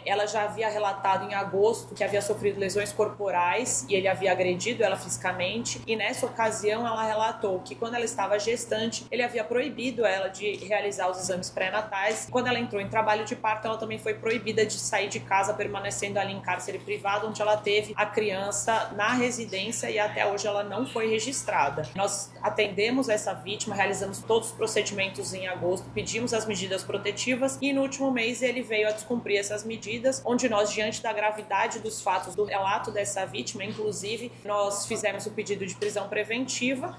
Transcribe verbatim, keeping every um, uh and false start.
ela já havia relatado em agosto que havia sofrido lesões corporais e ele havia agredido ela fisicamente, e nessa ocasião ela relatou que quando ela estava gestante, ele havia proibido ela de realizar os exames pré-natais. Quando ela entrou em trabalho de parto, ela também foi proibida de sair de casa, permanecendo ali em cárcere privado, onde ela teve a criança na residência e até hoje ela não foi registrada. Nós atendemos essa vítima, realizamos todos os procedimentos em agosto, pedimos as medidas protetivas e no último mês ele veio a descumprir essas medidas, onde nós, diante da gravidade dos fatos, do relato dessa vítima, inclusive, nós fizemos o pedido de prisão preventiva